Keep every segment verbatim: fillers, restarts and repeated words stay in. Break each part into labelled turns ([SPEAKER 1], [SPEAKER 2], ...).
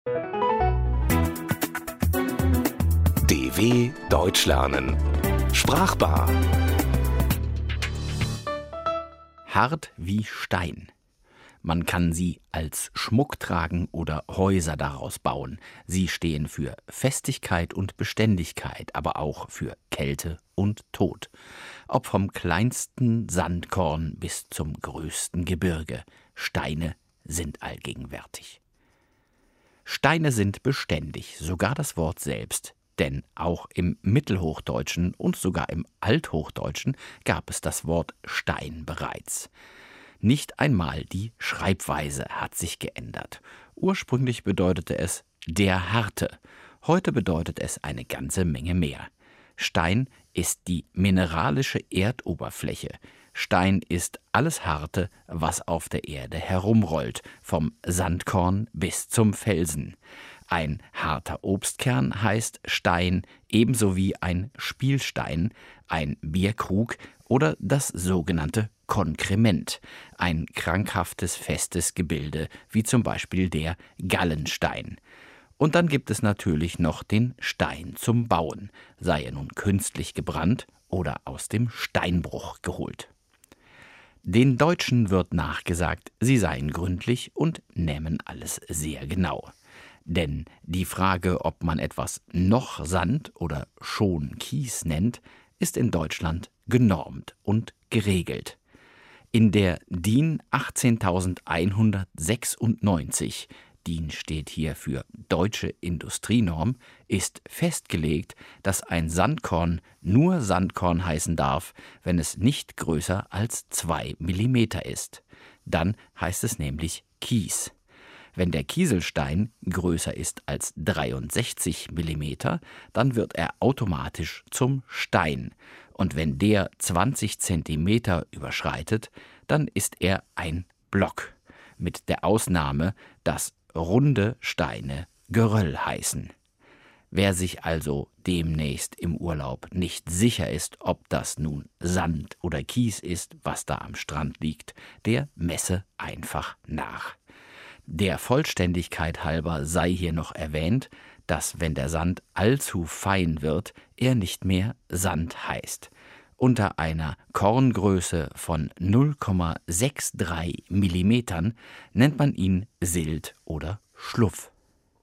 [SPEAKER 1] D W Deutsch lernen. Sprachbar.
[SPEAKER 2] Hart wie Stein. Man kann sie als Schmuck tragen oder Häuser daraus bauen. Sie stehen für Festigkeit und Beständigkeit, aber auch für Kälte und Tod. Ob vom kleinsten Sandkorn bis zum größten Gebirge. Steine sind allgegenwärtig. Steine sind beständig, sogar das Wort selbst. Denn auch im Mittelhochdeutschen und sogar im Althochdeutschen gab es das Wort Stein bereits. Nicht einmal die Schreibweise hat sich geändert. Ursprünglich bedeutete es der Harte. Heute bedeutet es eine ganze Menge mehr. Stein ist die mineralische Erdoberfläche. Stein ist alles Harte, was auf der Erde herumrollt, vom Sandkorn bis zum Felsen. Ein harter Obstkern heißt Stein, ebenso wie ein Spielstein, ein Bierkrug oder das sogenannte Konkrement, ein krankhaftes, festes Gebilde, wie zum Beispiel der Gallenstein. Und dann gibt es natürlich noch den Stein zum Bauen, sei er nun künstlich gebrannt oder aus dem Steinbruch geholt. Den Deutschen wird nachgesagt, sie seien gründlich und nähmen alles sehr genau. Denn die Frage, ob man etwas noch Sand oder schon Kies nennt, ist in Deutschland genormt und geregelt. In der D I N achtzehntausendeinhundertsechsundneunzig, D I N steht hier für Deutsche Industrienorm, ist festgelegt, dass ein Sandkorn nur Sandkorn heißen darf, wenn es nicht größer als zwei Millimeter ist. Dann heißt es nämlich Kies. Wenn der Kieselstein größer ist als dreiundsechzig Millimeter, dann wird er automatisch zum Stein. Und wenn der zwanzig Zentimeter überschreitet, dann ist er ein Block. Mit der Ausnahme, dass runde Steine Geröll heißen. Wer sich also demnächst im Urlaub nicht sicher ist, ob das nun Sand oder Kies ist, was da am Strand liegt, der messe einfach nach. Der Vollständigkeit halber sei hier noch erwähnt, dass, wenn der Sand allzu fein wird, er nicht mehr Sand heißt. Unter einer Korngröße von null Komma dreiundsechzig Millimetern nennt man ihn Silt oder Schluff.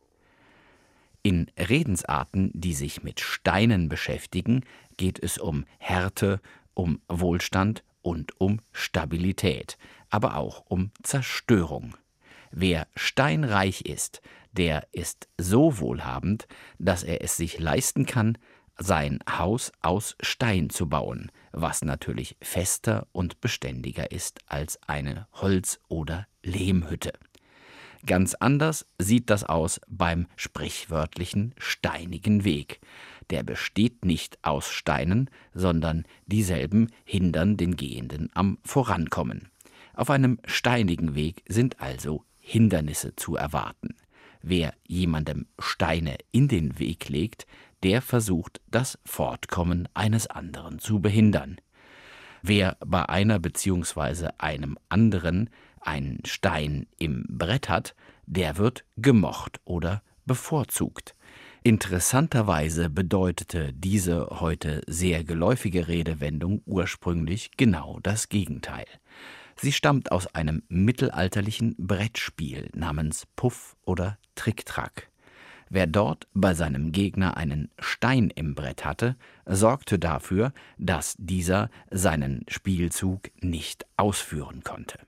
[SPEAKER 2] In Redensarten, die sich mit Steinen beschäftigen, geht es um Härte, um Wohlstand und um Stabilität, aber auch um Zerstörung. Wer steinreich ist, der ist so wohlhabend, dass er es sich leisten kann, sein Haus aus Stein zu bauen, was natürlich fester und beständiger ist als eine Holz- oder Lehmhütte. Ganz anders sieht das aus beim sprichwörtlichen steinigen Weg. Der besteht nicht aus Steinen, sondern dieselben hindern den Gehenden am Vorankommen. Auf einem steinigen Weg sind also Hindernisse zu erwarten. Wer jemandem Steine in den Weg legt, der versucht, das Fortkommen eines anderen zu behindern. Wer bei einer bzw. einem anderen einen Stein im Brett hat, der wird gemocht oder bevorzugt. Interessanterweise bedeutete diese heute sehr geläufige Redewendung ursprünglich genau das Gegenteil. Sie stammt aus einem mittelalterlichen Brettspiel namens Puff oder Trick-Track. Wer dort bei seinem Gegner einen Stein im Brett hatte, sorgte dafür, dass dieser seinen Spielzug nicht ausführen konnte.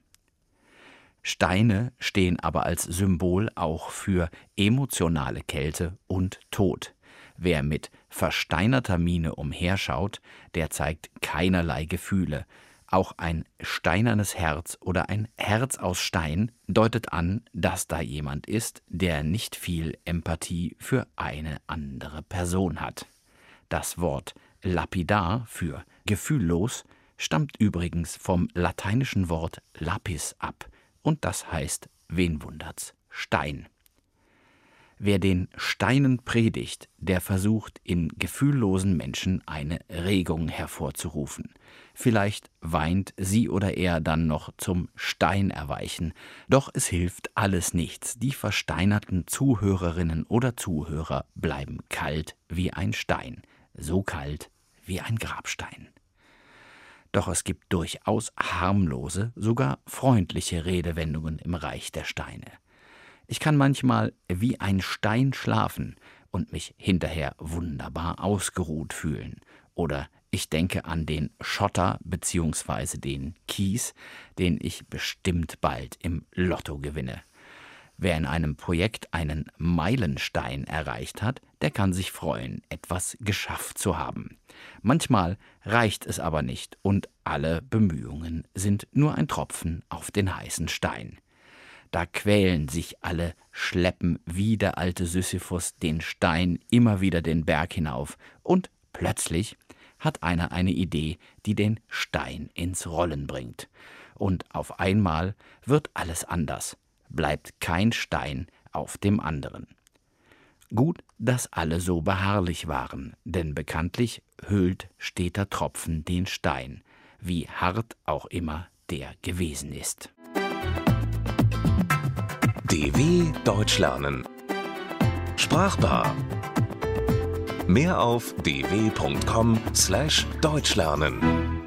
[SPEAKER 2] Steine stehen aber als Symbol auch für emotionale Kälte und Tod. Wer mit versteinerter Miene umherschaut, der zeigt keinerlei Gefühle. Auch ein steinernes Herz oder ein Herz aus Stein deutet an, dass da jemand ist, der nicht viel Empathie für eine andere Person hat. Das Wort lapidar für gefühllos stammt übrigens vom lateinischen Wort lapis ab und das heißt, wen wundert's, Stein. Wer den Steinen predigt, der versucht in gefühllosen Menschen eine Regung hervorzurufen. Vielleicht weint sie oder er dann noch zum Stein erweichen, doch es hilft alles nichts. Die versteinerten Zuhörerinnen oder Zuhörer bleiben kalt wie ein Stein, so kalt wie ein Grabstein. Doch es gibt durchaus harmlose, sogar freundliche Redewendungen im Reich der Steine. Ich kann manchmal wie ein Stein schlafen und mich hinterher wunderbar ausgeruht fühlen. Oder ich denke an den Schotter bzw. den Kies, den ich bestimmt bald im Lotto gewinne. Wer in einem Projekt einen Meilenstein erreicht hat, der kann sich freuen, etwas geschafft zu haben. Manchmal reicht es aber nicht und alle Bemühungen sind nur ein Tropfen auf den heißen Stein. Da quälen sich alle, schleppen wie der alte Sisyphus den Stein immer wieder den Berg hinauf und plötzlich hat einer eine Idee, die den Stein ins Rollen bringt. Und auf einmal wird alles anders, bleibt kein Stein auf dem anderen. Gut, dass alle so beharrlich waren, denn bekanntlich höhlt steter Tropfen den Stein, wie hart auch immer der gewesen ist.
[SPEAKER 1] D W Deutsch lernen. Sprachbar. Mehr auf d w punkt com slash deutsch lernen.